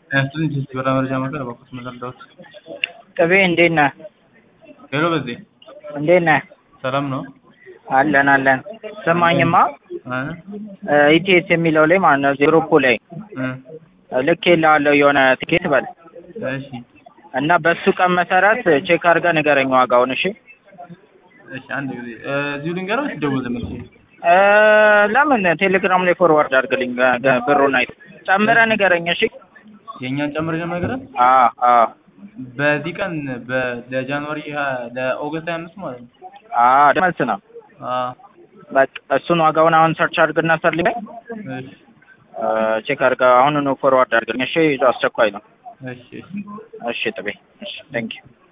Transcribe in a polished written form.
ያስልን ጅስ ወራ መረጃ ማከር ባኩት መረዳት ጥቤ እንዴት ነህ? ሄሎ በዚህ እንዴት ነህ? ሰላም ነው አለን። ሰማኝማ ኢቲኤስ የሚለው ላይ ማለት ነው ግሩፑ ላይ ልኬልሃለሁ የሆነ ትኬት በል እሺ እና በሱ ቀን መሰረት ቼክ አድርገህ ንገረኝ ዋጋውን። እሺ እሺ አንድ ጊዜ እዚሁ ልንገረው ደውል ዘመድ ለምን ቴሌግራም ላይ ፎርዋርድ አድርግልኝ ብሩን አይተህ ጨምረህ ንገረኝ። እሺ የኛን ጨምር ጀመረ በዚህ ቀን ለጃንዋሪ ለኦገስት 25 ማለት ነው። መልስ ነው። በቃ እሱን ዋጋውን አሁን ሰርች አድርግና ሰርልኝ። እሺ ቼክ አድርገህ አሁን ነው ፎርዋርድ አድርግልኝ። እሺ አስቸኳይ ነው። እሺ እሺ ጥቤ እሺ ቴንክ ዩ